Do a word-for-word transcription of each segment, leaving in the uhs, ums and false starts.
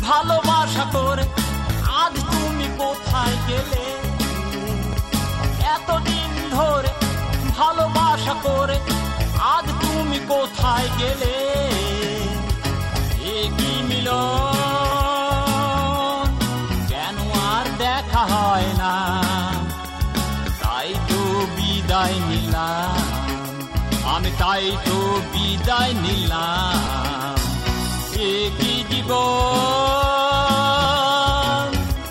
ভালোবাসা করে আজ তুমি কোথায় গেলে? এতদিন ধরে ভালোবাসা করে আজ তুমি কোথায় গেলে? এ কি মিলন, কেন আর দেখা হয় না? তাই তো বিদায় নিলাম আমি, তাই তো বিদায় নিলাম। এ কি জীবন,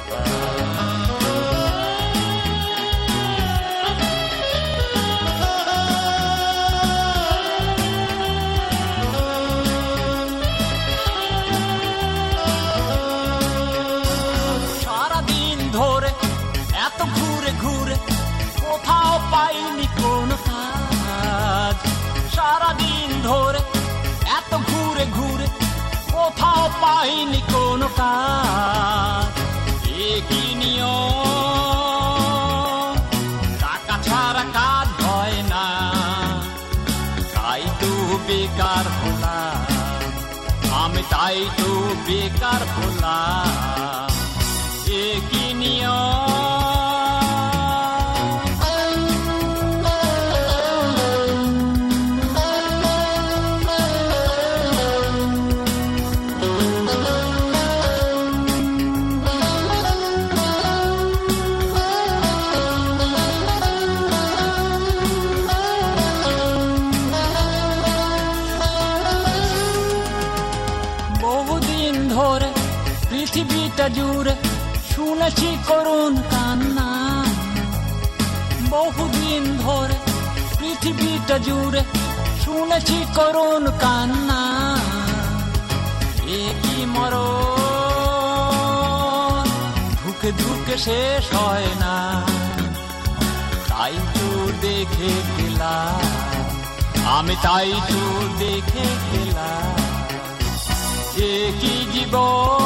সারাদিন ধরে এত ঘুরে ঘুরে কোথাও পাইনি কোনো কাজ। সারাদিন ধরে এত ঘুরে ঘুরে কোথাও পাইনি কোনো কাজ। এ কি নিয়ম, টাকা ছাড়া কাজ হয় না, তাই তো বেকার হলাম আমি, তাই তো বেকার হলাম। এ কি নিয়ম, বহুদিন ধরে পৃথিবীটা জুড়ে শুনেছি করুণ কান্না। বহুদিন ধরে পৃথিবীটা জুড়ে শুনেছি করুণ কান্না। এ কি মরণ, ধুকে ধুকে শেষ হয় না, তাই তো দেখে গেলাম আমি, তাই তো দেখে গেলাম। এ কি জীবন।